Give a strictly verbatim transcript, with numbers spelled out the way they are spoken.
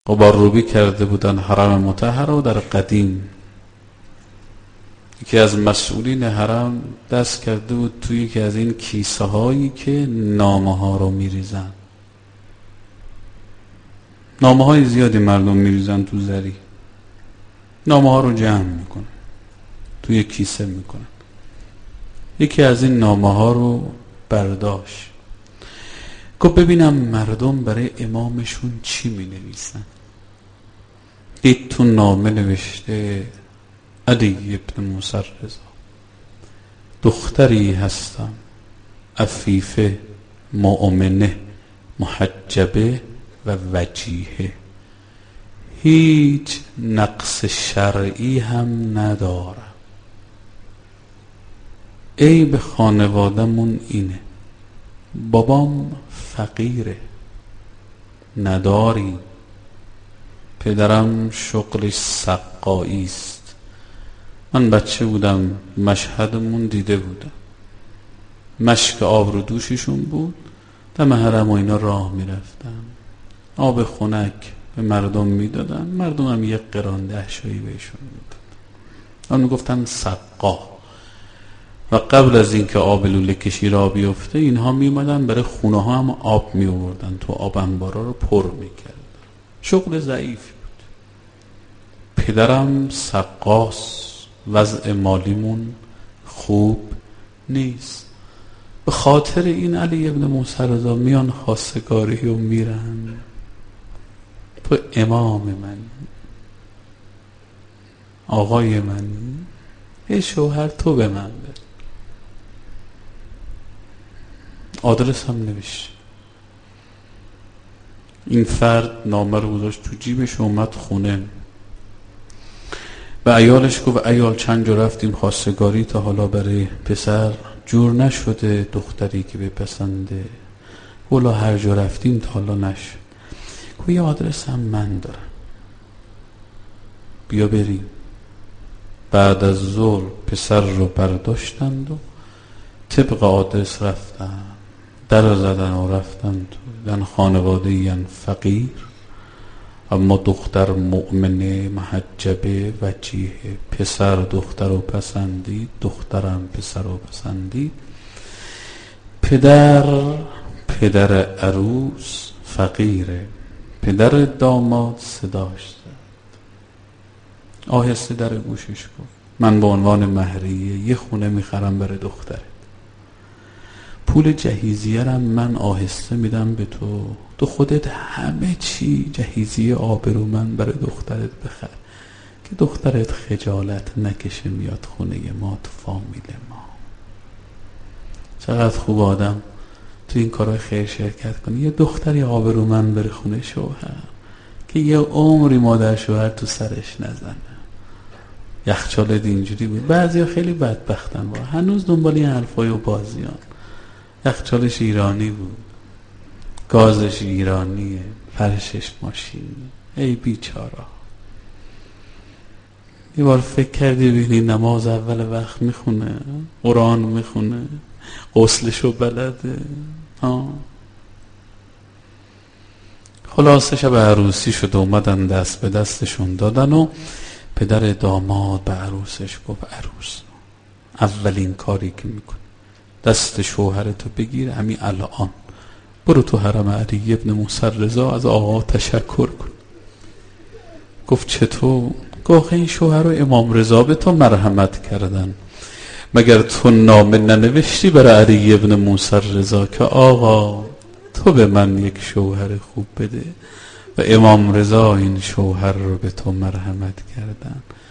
غبارروبی کرده بودن حرم مطهر و در قدیم یکی از مسئولین حرم دست کرده بود توی یکی از این کیسه هایی که نامه ها رو میریزن. نامه های زیادی مردم میریزن تو زری، نامه ها رو جمع میکنن توی کیسه میکنن. یکی از این نامه ها رو برداشت، گفت ببینم مردم برای امامشون چی می نویسن. دید تو نامه نوشته علی ابن موسی رضا، دختری هستم عفیفه مؤمنه محجبه و وجیهه، هیچ نقص شرعی هم ندارم، عیب خانوادمون اینه، بابام فقیره، نداریم، پدرم شغلش سقایی است. من بچه بودم مشهدمون دیده بودم، مشک آب رو دوششون بود، دم حرم و اینا راه میرفتن، آب خنک به مردم میدادن، مردم هم یک قران ده شایی بهشون میدادن، اون گفتن سقا. و قبل از اینکه آب لوله کشی را بیفته اینها می اومدن برای خونه ها هم آب می آوردن، تو آب انبارا رو پر می کردن. شغل ضعیفی بود. پدرم سقاس، وضع مالیمون خوب نیست. به خاطر این علی ابن موسی رضا میان خواستگاری و میرن، تو امام من، آقای من، یه شوهر تو به من بده. آدرس هم نوشت. این فرد نامه رو گذاشت تو جیبش، اومد خونه به عیالش گفت عیال چند جا رفتیم خواستگاری، تا حالا برای پسر جور نشده دختری که بپسنده، ولی هر جا رفتیم تا حالا نشد. گفت یه آدرس هم من دارم، بیا بریم. بعد از ظهر پسر رو برداشتند و طبق آدرس رفتن، در زدن و رفتن تو دن خانواده این فقیر، اما دختر مؤمنه محجبه وجیهه. پسر دختر رو پسندید، دخترم پسر رو پسندید. پدر پدر عروس فقیره، پدر داماد صداش زد، آهسته در گوشش گفت من به عنوان مهریه یه خونه میخرم برای دخترت، پول جهیزیه رم من آهسته میدم به تو، تو خودت همه چی جهیزیه آبرومند برای دخترت بخر که دخترت خجالت نکشه میاد خونه ما، تو فامیل ما. چقدر خوب آدم تو این کارهای خیر شرکت کنی، یه دختری آبرومند بره خونه شوهر که یه عمری مادر شوهر تو سرش نزنه. یخچالت اینجوری بود. بعضیا خیلی بدبختن با هنوز دنبال این حرفای و بازیان. یخچالش ایرانی بود، گازش ایرانیه، فرشش ماشینی. ای بیچارا، یه بار فکر کردی ببینی نماز اول وقت میخونه، قرآن میخونه، غسلشو بلده؟ ها. خلاصه شب عروسی شد، اومدن دست به دستشون دادن و پدر داماد به عروسش گفت عروس اولین کاری که میکنی دست شوهرتو بگیر، همین الان برو تو حرم علی ابن موسی رضا از آقا تشکر کن. گفت چطور؟ گفت این شوهر رو امام رضا به تو مرحمت کردن، مگر تو نامه ننوشتی برای علی ابن موسی رضا که آقا تو به من یک شوهر خوب بده و امام رضا این شوهر رو به تو مرحمت کردن.